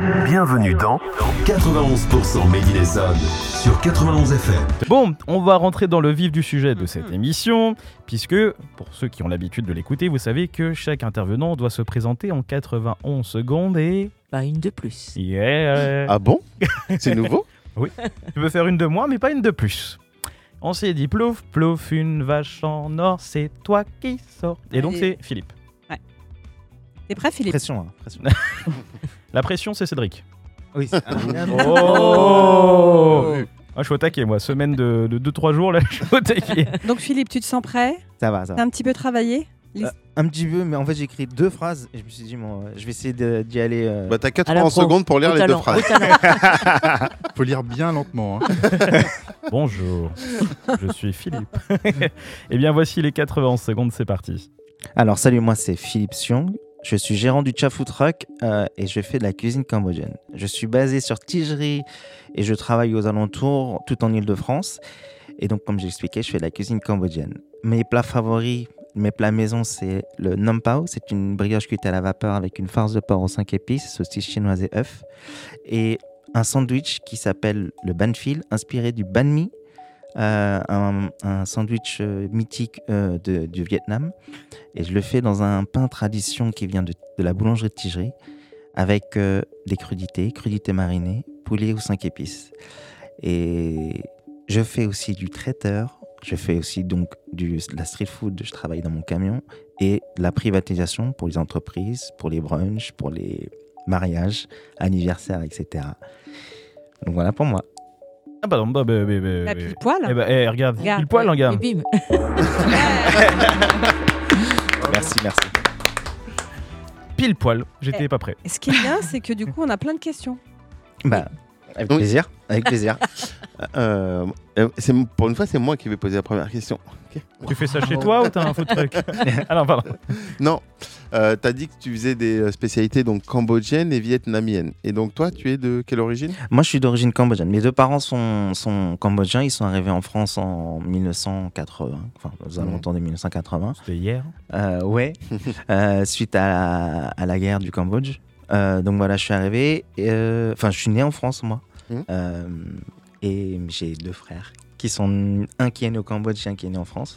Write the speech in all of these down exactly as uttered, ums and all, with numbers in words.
Bienvenue dans quatre-vingt-onze pour cent Made in Essonne sur quatre-vingt-onze F M. Bon, on va rentrer dans le vif du sujet de cette émission, puisque, pour ceux qui ont l'habitude de l'écouter, vous savez que chaque intervenant doit se présenter en quatre-vingt-onze secondes et... Pas une de plus. Yeah. Ah bon? C'est nouveau? Oui, tu veux faire une de moins, mais pas une de plus. On s'est dit plouf, plouf, une vache en or, c'est toi qui sors. Et donc Allez. c'est Philippe. T'es prêt, Philippe? Pression, hein, pression. La pression, c'est Cédric. Oui. c'est- Oh ah, je suis au taquet, moi. Semaine de deux trois jours, là, je suis au taquet. Donc, Philippe, tu te sens prêt? Ça va, ça T'as va. un petit peu travaillé? Les- Euh, un petit peu, mais en fait j'ai écrit deux phrases et je me suis dit, bon, euh, je vais essayer de- d'y aller. euh, Bah t'as À la quatre-vingts pro. secondes pour lire Au les talent, deux phrases. au talent. Faut lire bien lentement. Hein. Bonjour, je suis Philippe. Eh bien, voici les quatre-vingt-onze secondes, c'est parti. Alors, salut, moi c'est Philippe Sion. Je suis gérant du Cha Food Truck euh, et je fais de la cuisine cambodgienne. Je suis basé sur Tigerie et je travaille aux alentours, tout en Ile-de-France. Et donc, comme j'ai expliqué, je fais de la cuisine cambodgienne. Mes plats favoris, mes plats maison, c'est le Nam Pao. C'est une brioche cuite à la vapeur avec une farce de porc aux cinq épices, saucisses chinoises et œufs. Et un sandwich qui s'appelle le Ban Phil, inspiré du Banh Mi, euh, un, un sandwich euh, mythique euh, de- du Vietnam. Et je le fais dans un pain tradition qui vient de, de la boulangerie de Tigerie, avec euh, des crudités, crudités marinées, poulet aux cinq épices. Et je fais aussi du traiteur, je fais aussi donc du, de la street food, je travaille dans mon camion, et de la privatisation pour les entreprises, pour les brunchs, pour les mariages, anniversaires, et cetera. Donc voilà pour moi. Ah bah non, bah, bah, bah, bah, Bah, bah. pile poil. Eh bah, eh, regarde, Regarde, pile poil, Ouais, hein, gars. Et bim. Merci, merci. Pile poil, j'étais Eh. pas prêt. Et ce qui est bien, c'est que du coup, on a plein de questions. Bah, avec Oui. plaisir, avec plaisir. Euh, euh, c'est, pour une fois, c'est moi qui vais poser la première question. Ok. Tu fais ça chez toi ou t'as un food truck? Ah non, pardon. Non, euh, t'as dit que tu faisais des euh, spécialités donc cambodgiennes et vietnamiennes. Et donc toi, tu es de quelle origine? Moi, je suis d'origine cambodgienne. Mes deux parents sont, sont cambodgiens. Ils sont arrivés en France en mille neuf cent quatre-vingts, enfin, aux alentours de mille neuf cent quatre-vingts. C'était hier. Euh, ouais, euh, suite à la, à la guerre du Cambodge. Euh, donc voilà, je suis arrivé. et, euh, Enfin, je suis né en France, moi. Mhm. Euh, et j'ai deux frères qui sont un qui est né au Cambodge et un qui est né en France.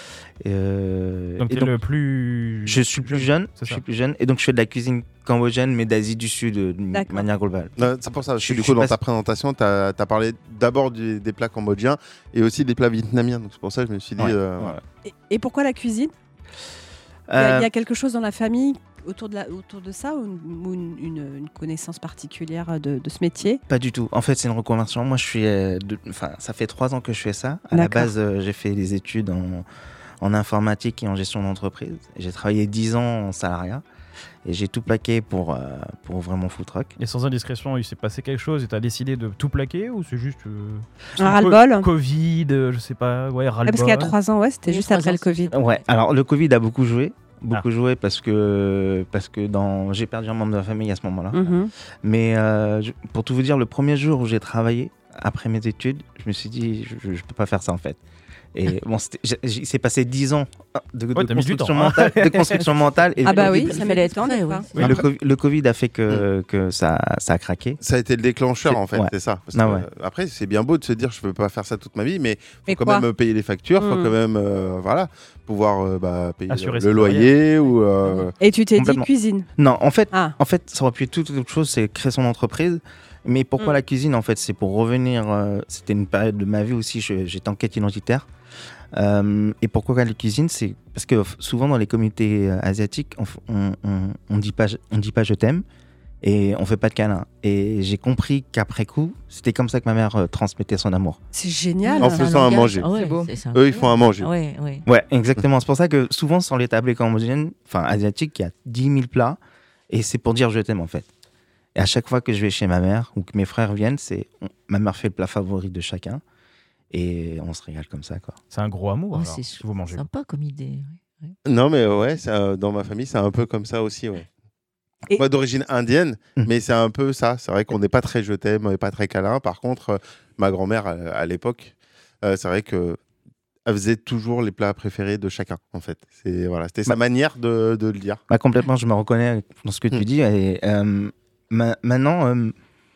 Euh, Donc et t'es donc, le plus... je suis plus jeune. c'est Je ça. suis plus jeune. Et donc, je fais de la cuisine cambodgienne, mais d'Asie du Sud, euh, de D'accord. manière globale. Non, c'est pour ça. Je suis Je- du je coup suis dans pas- ta présentation, tu as parlé d'abord du- des plats cambodgiens et aussi des plats vietnamiens. Donc c'est pour ça que je me suis dit. Ouais. euh, voilà. Et, et pourquoi la cuisine? Il y, a- Euh, il y a quelque chose dans la famille autour de, la, autour de ça ou, une, ou une- une- une connaissance particulière de, de ce métier? Pas du tout. En fait, c'est une reconversion. Moi, je suis. euh, de- Enfin, ça fait trois ans que je fais ça. À la D'accord. base, euh, j'ai fait des études en, en informatique et en gestion d'entreprise. J'ai travaillé dix ans en salariat et j'ai tout plaqué pour, euh, pour ouvrir mon food truck. Et sans indiscrétion, il s'est passé quelque chose et t'as décidé de tout plaquer ou c'est juste... euh, Un ras-le-bol? Covid, euh, je sais pas, ouais, Ouais, ras-le-bol. parce qu'il y a trois ans, ouais, c'était Oui, juste trois après ans, le Covid. Ouais. Alors, le Covid a beaucoup joué. Ah. Beaucoup joué parce que, parce que dans... j'ai perdu un membre de la famille à ce moment-là. Mhm. Mais euh, je- pour tout vous dire, le premier jour où j'ai travaillé, après mes études, je me suis dit, je ne peux pas faire ça en fait. Et bon, c'était- j'ai- j'ai- il s'est passé dix ans de, de Ouais, t'as mis du construction temps. mentale, de construction mentale. Et Ah bah le oui, Covid- ça il met fallait du temps être prêt, des oui. fois. Oui, le, le- Covid, le Covid a fait que, que ça, ça a craqué. Ça a été le déclencheur C'est- en fait, ouais. c'est ça. Parce Ah que, ouais. euh, Après, c'est bien beau de se dire je peux pas faire ça toute ma vie, mais faut Mais quand quoi? même payer les factures, faut Mm. quand même euh, voilà, pouvoir euh, bah, payer Assurer le, ses le loyer ou. euh, Et tu t'es dit Complètement. cuisine? Non, en fait, Ah, en fait, ça aurait pu être toute autre chose, c'est créer son entreprise. Mais pourquoi Mm. la cuisine? En fait, c'est pour revenir. euh, C'était une période de ma vie aussi, je- j'étais en quête identitaire. Euh, et pourquoi la cuisine? C'est parce que f- souvent dans les communautés euh, asiatiques, on, f- on, on, on dit pas, je- on dit pas je t'aime et on fait pas de câlin. Et j'ai compris qu'après coup, c'était comme ça que ma mère euh, transmettait son amour. c'est génial. En C'est un faisant à langage. manger. Ah ouais, C'est beau. c'est ça. Eux, ils font à manger. Ouais, ouais. Ouais, exactement. C'est pour ça que souvent, sur les tablés cambodgiennes, enfin asiatiques, il y a dix mille plats et c'est pour dire je t'aime en fait. Et à chaque fois que je vais chez ma mère ou que mes frères viennent, c'est on- ma mère fait le plat favori de chacun et on se régale comme ça, quoi. C'est un gros amour, Oh, alors, c'est si vous mangez. sympa comme idée. ouais. Non, mais ouais, ça, dans ma famille, c'est un peu comme ça aussi. Ouais. Et- Moi, d'origine indienne, Mm. mais c'est un peu ça. C'est vrai qu'on n'est pas très je t'aime, on n'est pas très câlin. Par contre, euh, ma grand-mère, à, à l'époque, euh, c'est vrai que elle faisait toujours les plats préférés de chacun, en fait. C'est, voilà, c'était sa Bah- manière de, de le dire. Bah, complètement, je me reconnais dans ce que tu Mm. dis. Et, euh, ma- maintenant, euh,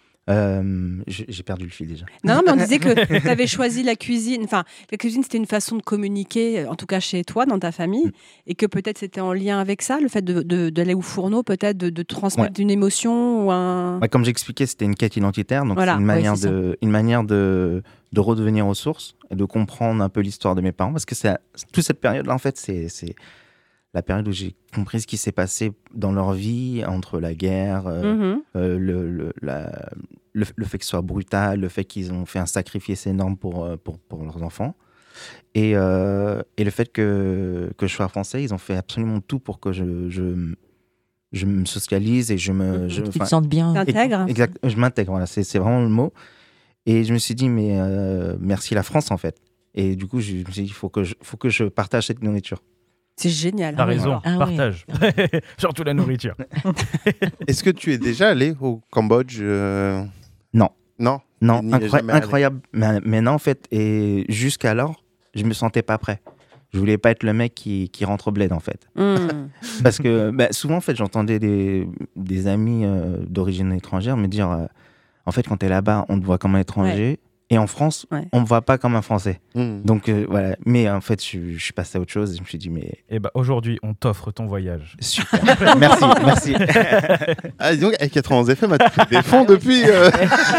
euh, j'ai j'ai perdu le fil déjà. Non, non, mais on disait que tu avais choisi la cuisine. Enfin, la cuisine, c'était une façon de communiquer, en tout cas chez toi, dans ta famille, Mm. et que peut-être c'était en lien avec ça, le fait de, de- d'aller au fourneau, peut-être de, de transmettre Ouais. une émotion ou un. Ouais, comme j'expliquais, c'était une quête identitaire, donc Voilà, c'est une ouais, manière, c'est ça. de, une manière de, de redevenir aux sources et de comprendre un peu l'histoire de mes parents. Parce que c'est à- toute cette période-là, en fait, c'est, c'est la période où j'ai compris ce qui s'est passé dans leur vie, entre la guerre, euh, Mhm. euh, le, le, la- le, le fait que ce soit brutal, le fait qu'ils ont fait un sacrifice énorme pour, euh, pour, pour leurs enfants. Et, euh, et le fait que, que je sois français, ils ont fait absolument tout pour que je, je, je me socialise et je me... Mhm. je- Tu te enfin, sentes bien. T'intègres. Exact, je m'intègre, voilà, c'est, c'est vraiment le mot. Et je me suis dit, mais euh, merci la France, en fait. Et du coup, je me suis dit, il faut que je, faut que je partage cette nourriture. C'est génial. T'as Ah ouais. raison, Ah ouais. partage. Surtout la nourriture. Est-ce que tu es déjà allé au Cambodge euh, Non. Non. Non, Il n'y est incroy- jamais allé. incroyable. Mais, mais non, en fait, et jusqu'alors, je me sentais pas prêt. Je voulais pas être le mec qui, qui rentre au bled, en fait. Mhm. Parce que bah, souvent, en fait, j'entendais des, des amis euh, d'origine étrangère me dire, euh, en fait, quand t'es là-bas, on te voit comme un étranger. Et en France, Ouais. on me voit pas comme un Français. Hmm. Donc, euh, voilà. Mais en fait, je, je suis passé à autre chose. Et je me suis dit, mais Et bah aujourd'hui, on t'offre ton voyage. super. merci, merci. Ah, dis donc, avec quatre-vingt-onze F M, a pris des fonds depuis. euh.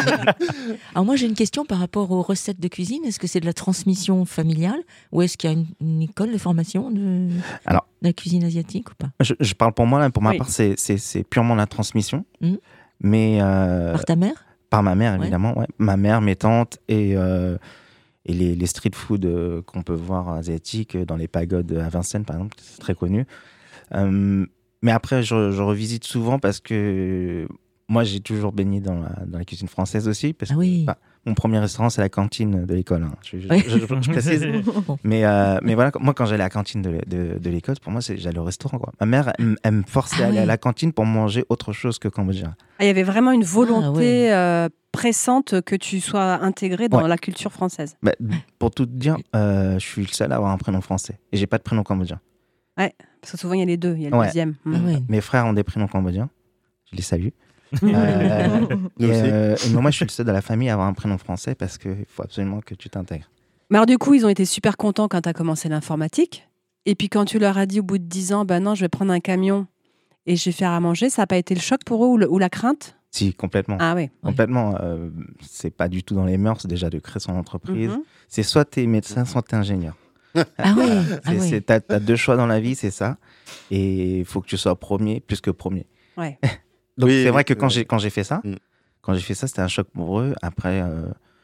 Alors moi j'ai une question par rapport aux recettes de cuisine. Est-ce que c'est de la transmission familiale ou est-ce qu'il y a une, une école de formation de, Alors. de la cuisine asiatique ou pas? Je, je parle pour moi, là, pour ma Oui. part, c'est, c'est, c'est purement la transmission. Mhm. Mais euh, Par ta mère? par ma mère, Ouais. évidemment. Ouais. Ma mère, mes tantes et, euh, et les, les street food euh, qu'on peut voir asiatiques euh, dans les pagodes à Vincennes, par exemple, c'est très connu. Euh, mais après, je, je revisite souvent parce que moi, j'ai toujours baigné dans la, dans la cuisine française aussi. Parce Ah oui. que, enfin, mon premier restaurant, c'est la cantine de l'école. Hein. Je, je- Oui. je- je- je précise. Bon. Mais, euh, mais voilà, moi, quand j'allais à la cantine de, de, de l'école, pour moi, c'est, j'allais au restaurant. Quoi. Ma mère, elle, m- elle me forçait Ah à aller oui. à la cantine pour manger autre chose que cambodgien. Ah, il y avait vraiment une volonté Ah ouais. euh, pressante que tu sois intégré dans Ouais. la culture française. Bah, pour tout te dire, euh, je suis le seul à avoir un prénom français. Et j'ai pas de prénom cambodgien. Parce que souvent, il y a les deux. Il y a le Ouais. deuxième. Ah Mhm. ouais. Mes frères ont des prénoms cambodgiens. Je les salue. Euh, Nous et, aussi. euh, et moi, je suis le seul de la famille à avoir un prénom français parce qu'il faut absolument que tu t'intègres. Mais alors, du coup, ils ont été super contents quand tu as commencé l'informatique. Et puis, quand tu leur as dit au bout de dix ans, bah non, je vais prendre un camion et je vais faire à manger, ça n'a pas été le choc pour eux ou, le- ou la crainte? Si, complètement. Ah oui. Complètement. euh, c'est pas du tout dans les mœurs déjà de créer son entreprise. Mhm. C'est soit t'es médecin, soit t'es ingénieur. Ah ouais. Ah C'est, ouais. c'est- t'as, t'as deux choix dans la vie, c'est ça. Et il faut que tu sois premier plus que premier. Ouais. Donc Oui, c'est vrai oui, que quand oui. j'ai, quand j'ai fait ça, Mm. quand j'ai fait ça, c'était un choc pour eux. Après, euh,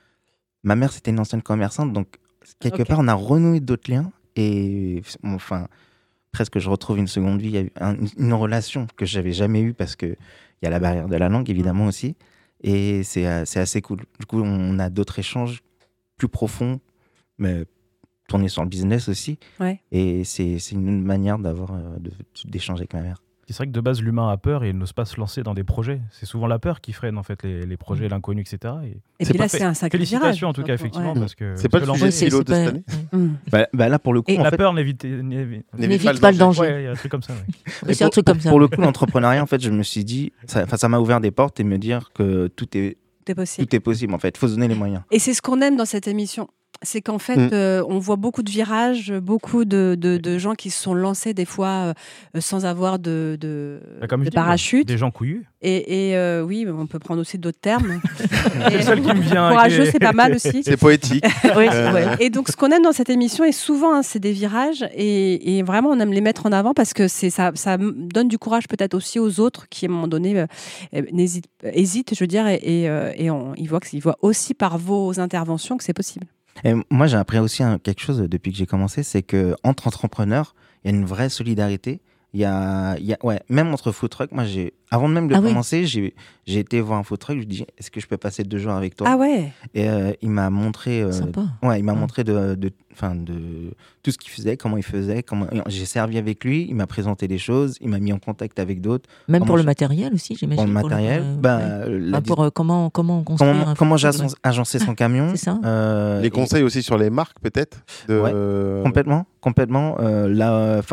ma mère, c'était une ancienne commerçante. Donc, quelque Ok. part, on a renoué d'autres liens. Et enfin, presque, je retrouve une seconde vie. Il y a eu un- une relation que j'avais jamais eue parce qu'il y a la barrière de la langue, évidemment, aussi. Et c'est, euh, c'est assez cool. Du coup, on a d'autres échanges plus profonds, mais tournés sur le business aussi. Ouais. Et c'est, c'est une manière d'avoir, euh, de, d'échanger avec ma mère. C'est vrai que de base, l'humain a peur et il n'ose pas se lancer dans des projets. C'est souvent la peur qui freine en fait les, les projets, l'inconnu, et cetera. Et Et C'est puis là, parfait. c'est un sacré virage. félicitations en tout cas, Donc, effectivement, ouais. parce que C'est pas se le lancer- sujet c'est- philo c'est de pas- cette année. ouais. Mhm. Bah, bah là, pour le coup, Et en la fait, peur n'évite. n'évite- N'évite pas le danger. Ouais, il y a un truc comme ça. ouais. Oui, c'est un pour, truc comme ça. pour le coup, l'entrepreneuriat, en fait, je me suis dit, ça, enfin, ça m'a ouvert des portes et me dire que tout est, C'est possible. tout est possible, en fait. Il faut se donner les moyens. Et c'est ce qu'on aime dans cette émission. C'est qu'en fait, Mm. euh, on voit beaucoup de virages, beaucoup de, de, de gens qui se sont lancés des fois euh, sans avoir de, de, Bah, comme de je dis, parachute. Des gens couillus. Et, et, euh, oui, on peut prendre aussi d'autres termes. C'est le seul qui me vient. Courageux, qui est- c'est pas mal aussi. C'est poétique. Oui, Euh, ouais. Et donc, ce qu'on aime dans cette émission, et souvent, hein, c'est des virages, et, et vraiment, on aime les mettre en avant parce que c'est ça, ça donne du courage peut-être aussi aux autres qui, à un moment donné, euh, euh, n'hésitent- hésitent, je veux dire, et, et, euh, et on, ils, voient que, ils voient aussi par vos interventions que c'est possible. Et moi, j'ai appris aussi un- quelque chose depuis que j'ai commencé, c'est que entre entrepreneurs, il y a une vraie solidarité. Il y a, il y a, ouais, même entre food truck, moi, j'ai, avant même de Ah oui. commencer, j'ai, j'ai été voir un food truck. Je lui ai dit, est-ce que je peux passer deux jours avec toi? Ah ouais. Et euh, il m'a montré, euh, Sympa. ouais, il m'a Ouais. montré de, de, enfin, de tout ce qu'il faisait, comment il faisait, comment j'ai servi avec lui. Il m'a présenté des choses, il m'a mis en contact avec d'autres. Même Comment pour le je- matériel aussi, j'imagine. Pour le matériel, euh, bah, ouais. la Enfin, dis- pour euh, comment, comment construire comment, un comment j'ai food truck, agen- agencé son camion. C'est ça. euh, Les et- conseils aussi sur les marques, peut-être de... Ouais. Complètement, complètement. Euh, là, enfin,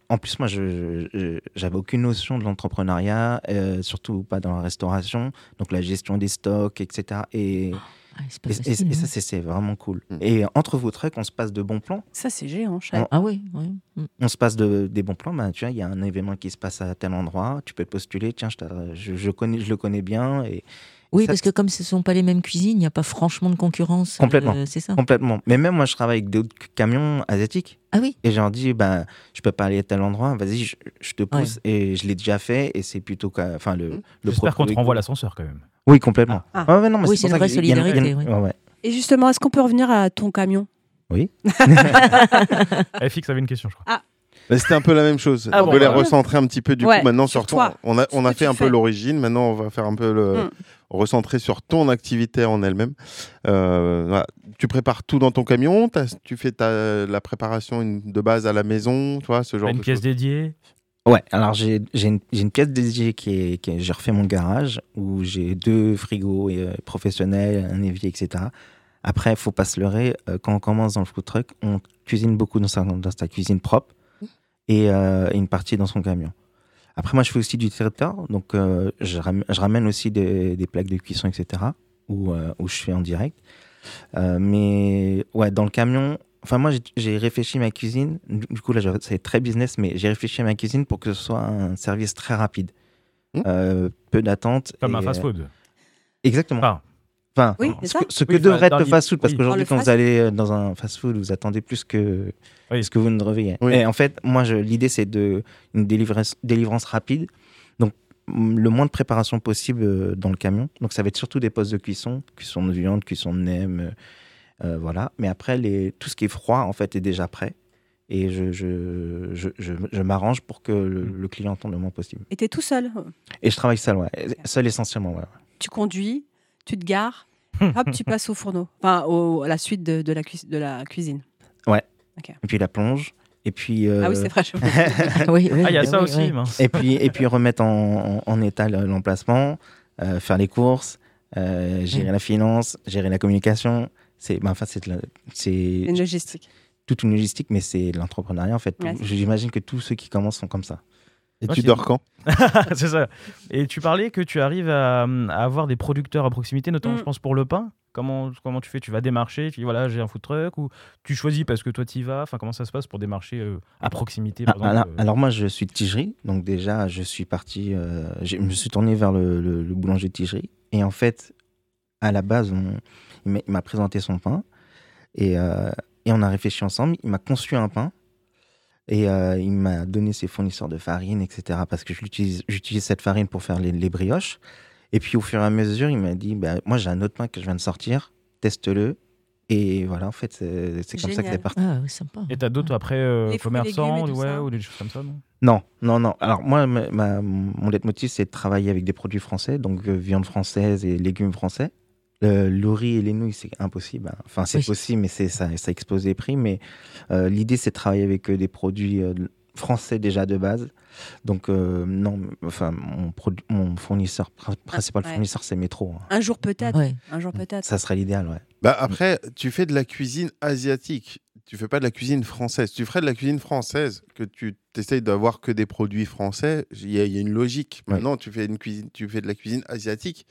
en plus, moi, je, je, j'avais aucune notion de l'entrepreneuriat, euh, surtout pas dans la restauration, donc la gestion des stocks, et cetera. Et, Ah, c'est pas et, facile, et- et ça, hein. c'est, c'est vraiment cool. Mm. Et entre vos trucs, on se passe de bons plans. Ça, c'est géant. je savais. On- Ah oui, oui. Mm. On se passe de, des bons plans. Ben, tu vois, il y a un événement qui se passe à tel endroit. Tu peux postuler. Tiens, je, t'adresse- je, je connais, je le connais bien. Et Oui, ça, parce que comme ce ne sont pas les mêmes cuisines, il n'y a pas franchement de concurrence. Complètement. euh, c'est ça. complètement. Mais même moi, je travaille avec d'autres camions asiatiques. Ah oui. Et je leur dis, ben, je peux pas aller à tel endroit. Vas-y, je, je te pousse. Et je l'ai déjà fait. Et c'est plutôt, qu'à- enfin, le, le J'espère qu'on te propre- renvoie l'ascenseur quand même. Oui, complètement. Ah. Ouais, ouais, non, mais Oui, c'est c'est pour une ça vraie qu'il y a- il y a- il y a- solidarité, ouais, ouais. Et justement, est-ce qu'on peut revenir à ton camion? F X avait une question, je crois. Mais c'était un peu la même chose. Ah on bon, peut les bah ouais. recentrer un petit peu du Ouais, coup maintenant sur sur, ton. toi, On a, sur on ce a que fait tu un peu fais. l'origine. Maintenant, on va faire un peu le Mm. recentrer sur ton activité en elle-même. Euh, voilà. Tu prépares tout dans ton camion. t'as- Tu fais ta, la préparation une- de base à la maison, tu vois, ce genre T'as une de pièce choses. dédiée. Ouais, alors j'ai, j'ai, une, j'ai une pièce dédiée qui est, qui est- j'ai refait mon garage où j'ai deux frigos et, euh, professionnels, un évier, et cetera. Après, il faut pas se leurrer, euh, quand on commence dans le food truck, on cuisine beaucoup dans sa, dans sa cuisine propre et, euh, et une partie dans son camion. Après, moi, je fais aussi du traiteur, donc euh, je, ram- je ramène aussi des, des plaques de cuisson, et cetera, où, euh, où je fais en direct. Euh, mais ouais, dans le camion, enfin moi j'ai, j'ai réfléchi ma cuisine, du du coup là je- c'est très business, mais j'ai réfléchi à ma cuisine pour que ce soit un service très rapide. Mmh. Euh, peu d'attente. Comme et, un euh, fast-food. Exactement. Enfin, Enfin, Oui, c'est ce ça. que, ce que Oui, devrait enfin, être dans le l'idée- fast-food, parce oui. qu'aujourd'hui Dans quand le vous allez euh, dans un fast-food, vous attendez plus que Oui. ce que vous ne devriez. Oui. Et en fait, moi je, l'idée c'est de une délivrance, délivrance rapide, donc mm, le moins de préparation possible euh, dans le camion. Donc ça va être surtout des postes de cuisson, cuisson de viande, cuisson de nem, euh, euh, voilà. Mais après, les, tout ce qui est froid, en fait, est déjà prêt. Et je, je, je, je, je m'arrange pour que le, le client attende le moins possible. Et t'es tout seul. Et je travaille seul, ouais. Seul essentiellement, ouais. Tu conduis, tu te gares, hop, tu passes au fourneau. Enfin, au- à la suite de, de, la, cui- de la cuisine. Et puis la plonge. Et puis, euh, Ah oui, c'est vrai. je- oui, oui, ah, il y a oui, ça oui, aussi, oui. mince. et puis, et puis remettre en, en, en état le- l'emplacement, euh, faire les courses, euh, gérer Mm. la finance, gérer la communication. C'est, ben, enfin, c'est, de la- c'est Une logistique. toute une logistique, mais c'est de l'entrepreneuriat en fait. Ouais, c'est- J'imagine que tous ceux qui commencent sont comme ça. Et Ouais, tu c'est- dors quand? C'est ça. Et tu parlais que tu arrives à, à avoir des producteurs à proximité, notamment, Mm. je pense, pour le pain. Comment, comment tu fais? Tu vas démarcher, tu dis voilà, j'ai un food truck, ou tu choisis parce que toi tu y vas. Enfin, comment ça se passe pour démarcher euh, à proximité, par Ah, alors, exemple euh, alors moi, je suis de Tigerie, donc déjà, je suis parti, euh, je me suis tourné vers le, le- le boulanger de Tigerie. Et en fait, à la base, on- il m'a- il m'a présenté son pain et, euh, et on a réfléchi ensemble. Il m'a conçu un pain et euh, il m'a donné ses fournisseurs de farine, et cetera. Parce que je l'utilise- j'utilise cette farine pour faire les, les brioches. Et puis au fur et à mesure, il m'a dit, bah, moi j'ai un autre pain que je viens de sortir, teste-le. Et voilà, en fait, c'est c'est comme ça que Génial. c'est parti. Ah, oui, sympa. Et t'as d'autres après euh, Les fruits, commerçants légumes et tout ouais, ça. ou des choses comme ça, non? Non, non, non. Alors moi, ma- ma- mon leitmotiv, c'est de travailler avec des produits français, donc euh, viande française et légumes français. Le, le riz et les nouilles, c'est impossible. hein. Enfin, c'est Oui. possible, mais c'est ça, ça explose les prix. Mais euh, l'idée, c'est de travailler avec euh, des produits euh, français déjà de base. Donc euh, non, enfin, mon, produ- mon fournisseur prin- principal ouais. fournisseur, c'est Métro. hein. Un jour peut-être. Ouais. Un jour peut-être. Ça serait l'idéal, ouais. Bah après, tu fais de la cuisine asiatique. Tu fais pas de la cuisine française. Tu ferais de la cuisine française, que tu essayes d'avoir que des produits français. Il y, a- il y a une logique. Ouais. Maintenant, tu fais une cuisine, tu fais de la cuisine asiatique.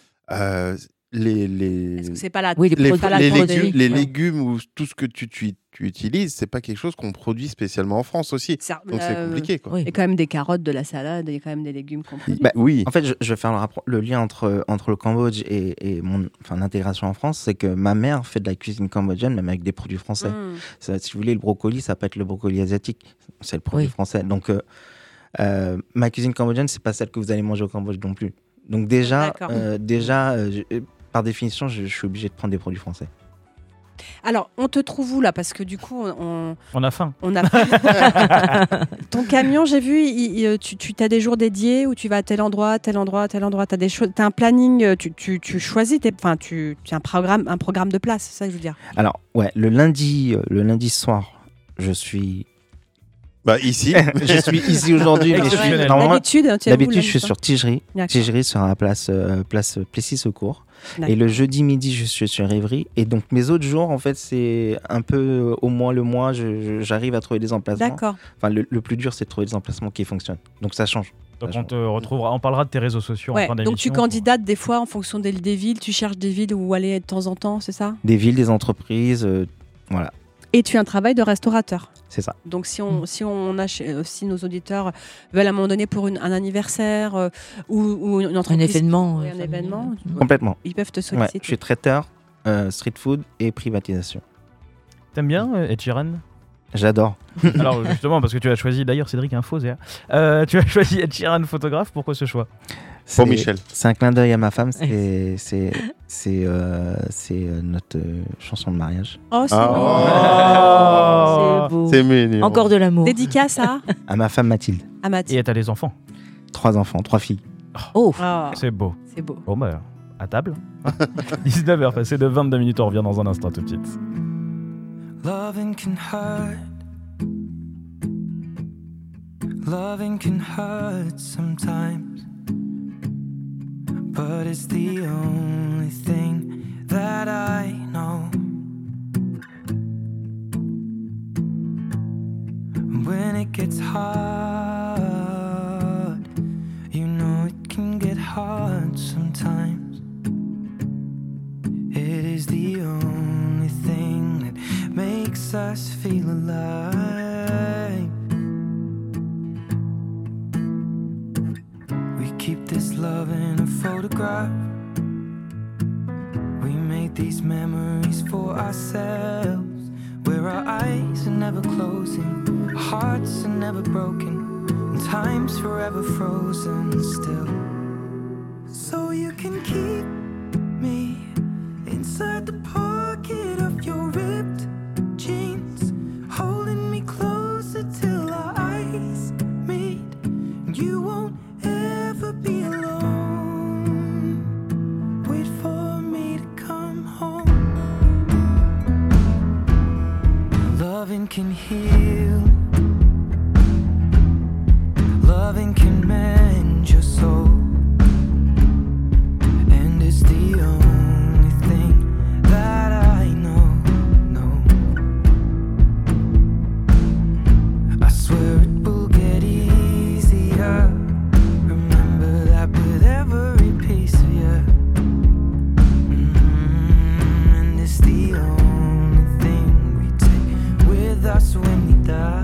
Euh, les les Est-ce que c'est pas la Oui, les les, produits- pas la les produit, légumes, les ouais. légumes ou tout ce que tu, tu, tu utilises, c'est pas quelque chose qu'on produit spécialement en France aussi. Ça- Donc c'est euh, compliqué, quoi. Oui. Il y a quand même des carottes, de la salade, il y a quand même des légumes qu'on produit. Bah, oui. En fait, je, je vais faire le, rappro- le lien entre, entre le Cambodge et, et mon, enfin, l'intégration en France. C'est que ma mère fait de la cuisine cambodgienne, même avec des produits français. Mmh. Ça, si vous voulez, le brocoli, ça peut être le brocoli asiatique. C'est le produit Oui. français. Donc, euh, euh, ma cuisine cambodgienne, c'est pas celle que vous allez manger au Cambodge non plus. Donc, déjà, D'accord. euh, déjà euh, je- euh, par définition, je, je suis obligé de prendre des produits français. Alors, on te trouve où là? Parce que du coup, on, On a faim. on a. Ton camion, j'ai vu, il- il- tu, tu as des jours dédiés où tu vas à tel endroit, tel endroit, tel endroit. Tu as, as un planning, euh, tu, tu, tu choisis, tes, enfin, tu, tu as un programme, un programme de place, c'est ça que je veux dire. Alors, ouais, le lundi, euh, le lundi soir, je suis Bah, ici. Je suis ici aujourd'hui, mais je suis Exceptionnel. normalement. D'habitude, tu as D'habitude, où, je suis là, sur Tigerie. D'accord. Tigerie sur la place, euh, place Plessis-Secours. D'accord. Et le jeudi midi, je suis sur Évry. Et donc, mes autres jours, en fait, c'est un peu euh, au mois le mois, je- je- j'arrive à trouver des emplacements. D'accord. Enfin, le, le plus dur, c'est de trouver des emplacements qui fonctionnent. Donc, ça change. Donc Ça on te retrouvera, on parlera de tes réseaux sociaux en Ouais, fin donc tu d'émission. candidates des fois en fonction des, des villes, tu cherches des villes où aller de temps en temps, c'est ça? Des villes, des entreprises, euh, voilà, Et tu as un travail de restaurateur. c'est ça. Donc si on, si on a chez- euh, si nos auditeurs veulent à un moment donné pour une- un anniversaire euh, ou, ou une Un entreprise, événement. oui, euh, un familial. événement, Complètement. ils peuvent te Ouais, solliciter. je suis traiteur, euh, street food et privatisation. T'aimes bien euh, Ed Sheeran? J'adore. Alors justement, parce que tu as choisi, d'ailleurs Cédric Info, euh, tu as choisi Ed Sheeran photographe, pourquoi ce choix? C'est- Pour Michel. C'est un clin d'œil à ma femme. C'est c'est c'est euh, c'est, euh, notre euh, chanson de mariage. Oh, c'est Ah. mignon. Oh. C'est beau. C'est mignon. Encore de l'amour. Dédicace à, À ma femme Mathilde. à Mathilde. Et t'as des enfants? Trois enfants, trois filles. Oh, Oh, C'est beau. c'est beau. Bon bah, à table. dix-neuf heures passées de vingt-deux minutes, on revient dans un instant tout de suite. Loving can hurt. Loving can hurt sometimes. But it's the only thing that I know. When it gets hard, you know it can get hard sometimes. It is the only thing that makes us feel alive. We keep this love in a photograph. We made these memories for ourselves, where our eyes are never closing, our hearts are never broken, and time's forever frozen still. So you can keep me inside the pocket of your ripped jeans, holding me closer till our eyes meet. You won't ever be alone. Wait for me to come home. Loving can heal. Loving can mend your soul. And it's the only thing that I know, no. I swear it will get easier. Remember that with every piece of you. Mm-hmm. And it's the only thing we take with us when we die.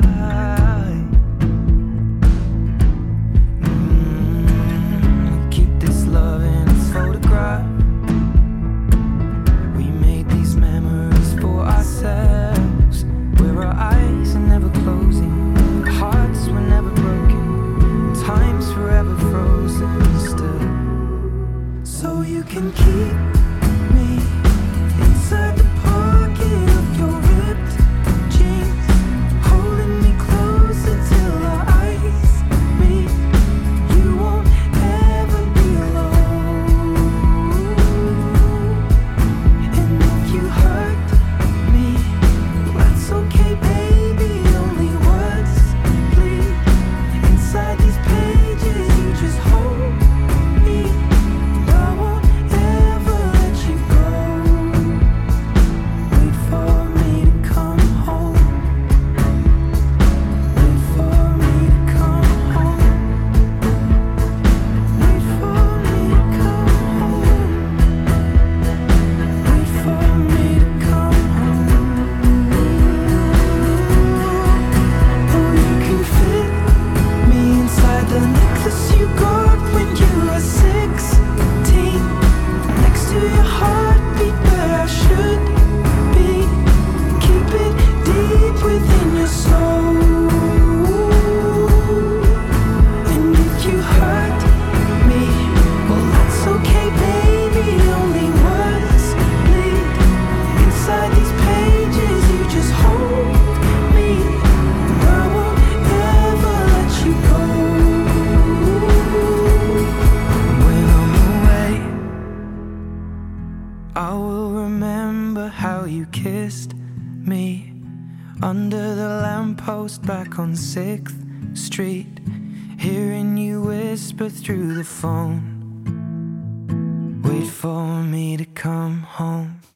Mm-hmm. Keep this love in its photograph. We made these memories for ourselves, where our eyes are never closing, our hearts were never broken, time's forever frozen still. So you can keep me inside the pocket of your ripped jeans, holding me closer till our eyes meet. You won't ever be alone. And if you hurt me, that's okay, baby. Only words bleed inside these pages. You just hold me. I won't ever let you go. under the lamppost back on sixth Street, hearing you whisper through the phone, wait for me to come home.